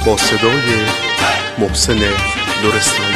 با صدای محسن لرستانی.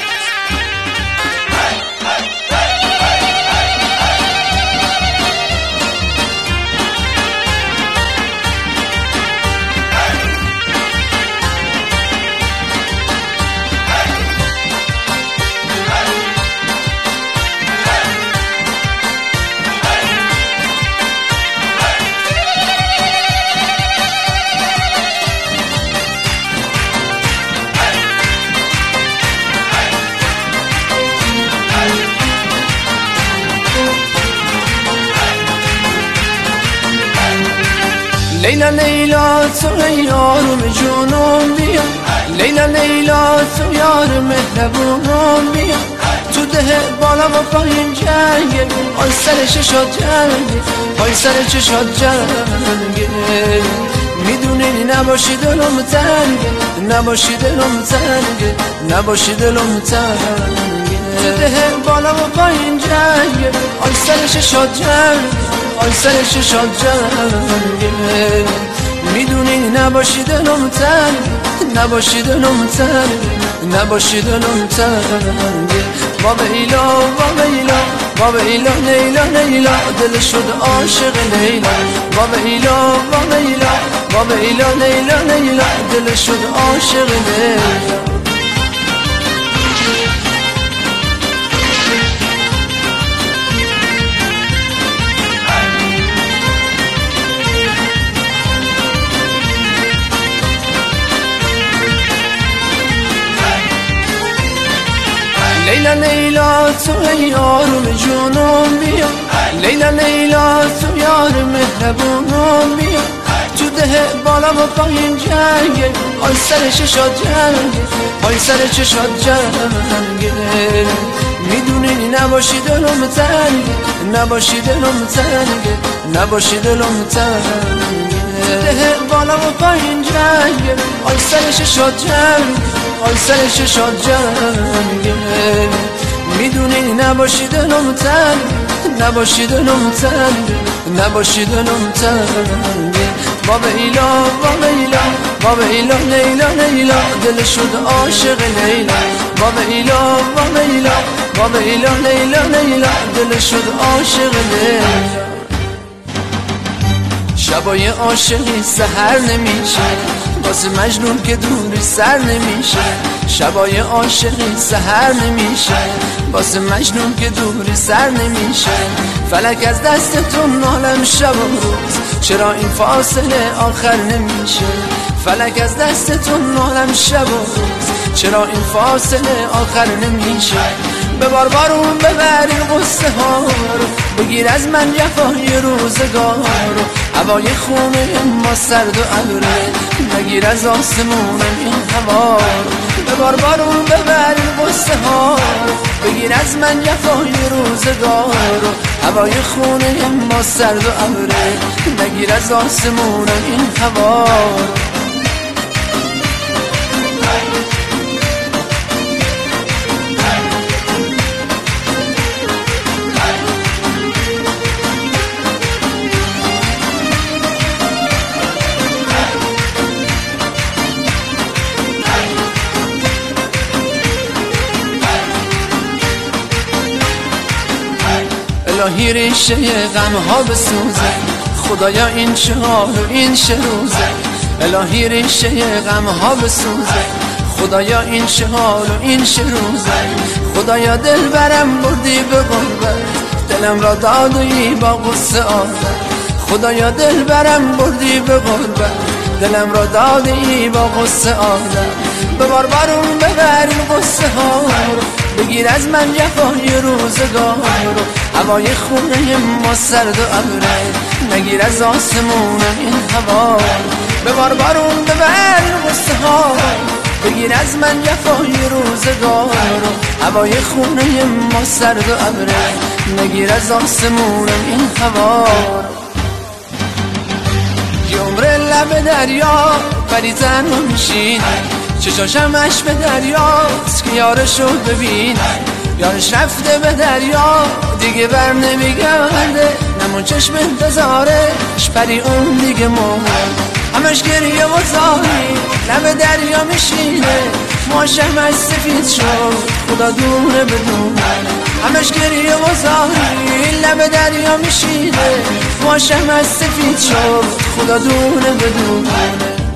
لیلا لیلا تو یارم جونم بیا، لیلا لیلا تو یار مهربونم بیا، تو ده بالا و پایین جنگه، آی سر چشات جنگه، آی سر چشات جنگه. میدونی نباشی دلم تنگه، نباشی دلم تنگه، نباشی دلم تنگه. تو ده بالا و پایین جنگه، آی سر چشات جنگه، آی سر چشات جنگه. میدونی نباشی دلم تنگه، نباشی دلم تنگه، نباشی دلم تنگه. بابا ایلا بابا ایلا بابا ایلا لیلا لیلا دل شد عاشق لیلا. بابا ایلا بابا ایلا بابا ایلا لیلا لیلا دل شد عاشق لیلا. لیلا لیلا تو یارم جونم بیا، لیلا لیلا تو یار مهربونم بیا، تو ده بالا و پایین جنگه، آی سر چشات جنگه، آی سر چشات جنگه. میدونی نباشی دلم تنگه، نباشی دلم تنگه، نباشی دلم تنگه. ده بالا و پایین جنگه، آی سر چشات جنگه، آی سر چشات جنگه. میدونی نباشی دلم تنگه، نباشی دلم تنگه، نباشی دلم تنگه. بابا ایلا بابا ایلا بابا ایلا لیلا لیلا دل شد عاشق لیلا. بابا ایلا بابا ایلا بابا ایلا لیلا لیلا دل شد عاشق لیلا. شبای عاشقی سحر نمیشه، واسه مجنون که دوری سر نمیشه. شبای عاشقی سحر نمیشه، واسه مجنون که دوری سر نمیشه. فلک از دستتون عالم شب و روز، چرا این فاصله آخر نمیشه. فلک از دستتون عالم شب و روز، چرا این فاصله آخر نمیشه. ببار بارون ببری غصه ها رو، بگیر از من جفای روزگار رو. هوای خونه ما سرد و ابره، نگیر از آسمون این هوا رو. ببار بارون ببری غصه ها رو، بگیر از من جفای روزگار رو. هوای خونه ما سرد و ابره، نگیر از آسمون این هوا رو. الهی ریشه غم ها بسوزه، خدایا این چه حال و این چه روزه. الهی ریشه غم ها بسوزه، خدایا این چه حال و این چه روزه. خدایا دل برم بردی به غربت، دلم را دادی با غصه آزد. خدایا دل برم بردی به غربت، دلم را دادی با غصه آزد. ببار بارون ببری غصه ها رو، بگیر از من جفای روزگار رو. هوای خونه ما سرد و ابره، نگیر از آسمون این هوا رو. ببار بارون ببری غصه ها رو، بگیر از من جفای روزگار رو. هوای خونه ما سرد و ابره، نگیر از آسمون این هوا رو. یه عمر لب دریا پری تنها میشین، چشاشم عشق به دریاست که یارشو ببین. یارش رفته به دریا دیگه بر نمیگرده، نمون چشم انتظارش پری اون دیگه مرد. همش گریه و زاری لب دریا میشینه ماشمش سفید شد خدا دونه بدونه همش گریه و زاری لب دریا میشینه ماشمش سفید شد خدا دونه بدونه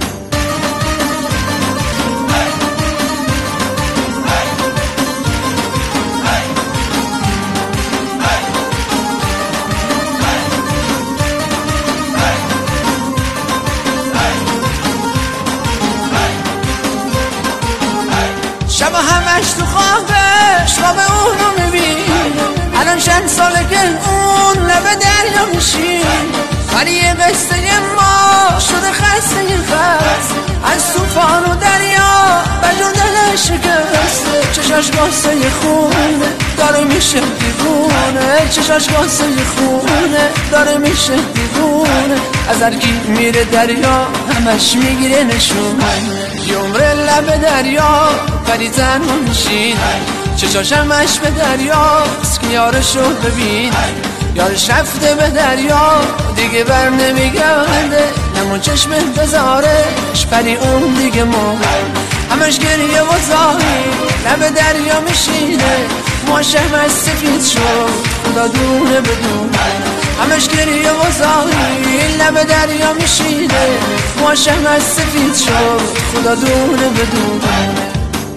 شب همش تو خوابش خواب اونو میبینه الان چند ساله که اون لب دریا میشین ولی یه قصه ما شده خسته خست از توفان و دریا بجون دلش شکسته چشاش قصه خونه داره میشه دیوونه چشاش قصه خونه داره میشه دیوونه از هرکی میره دریا همش میگیره نشونه یه عمر لب دریا ولی تنها میشین چشاش همش به دریاست که یارشو ببین یارش رفته به دریا دیگه بر نمیگرده همون چشم بذارش ولی اون دیگه مرد همش گریه و زاری لب دریا میشینه ماشمش سفید شد خدا دونه بدونه همش گریه و زاری لب دریا میشینه ماشمش سفید شد خدا دونه بدونه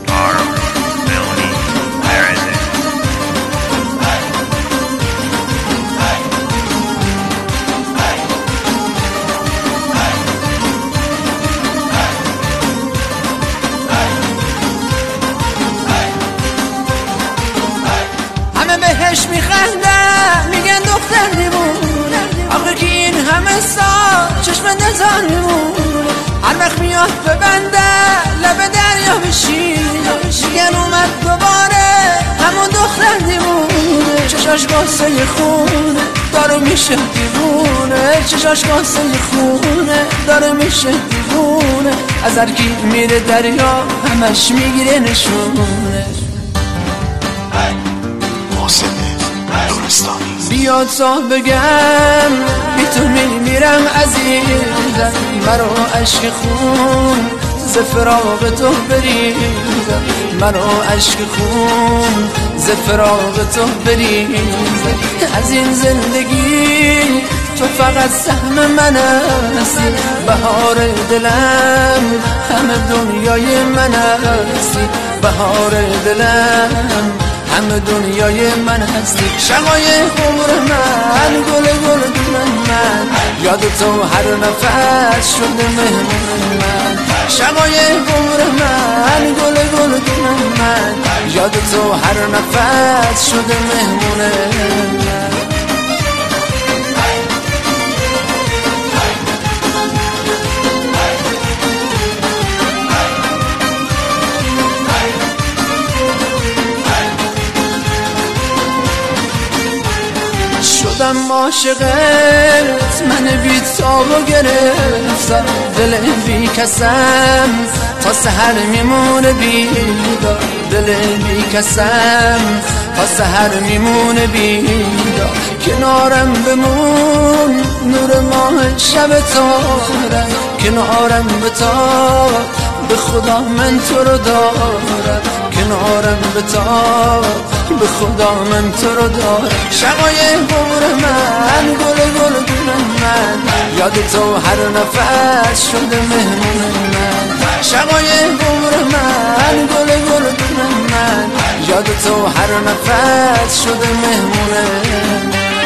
بهش میخندن میگن دختر دیوونه آخه که این همه سال چشم نزار میمونه هر وقت میاد ببنده لب دریا میشینه میگن اومد دوباره همون دختر دیوونه چشاش قصه خونه داره میشه دیوونه چشاش قصه خونه داره میشه دیوونه از هرکی میره دریا همش میگیره نشونه بیاد تا بگم بی تو میمیرم عزیزم مرا عشق خون ز فراق تو بریزم مرا عشق خون ز فراق تو بریزم از این زندگی تو فقط سهم من هستی بهار دلم همه دنیای من هستی بهار دلم همه دنیای من هستی شقای عمر من گل گل دون من یاد تو هر نفس شده مهمون من شقای عمر من گل گل دون من یاد تو هر نفس شده مهمون من شدم عاشقت من بی تابو گرفتم دل بی کسم تا سحر میمونه بیدار دل بی کسم تا سحر میمونه بیدار کنارم بمون نور ماه شب تارم کنارم بتاب به خدا من تو رو دارم کنارم بتاب به خدا من تو رو دارم شقای عمر من گل گل دون من یاد تو هر نفس شده مهمون من شقای عمر من گل گل دون من یاد تو هر نفس شده مهمون من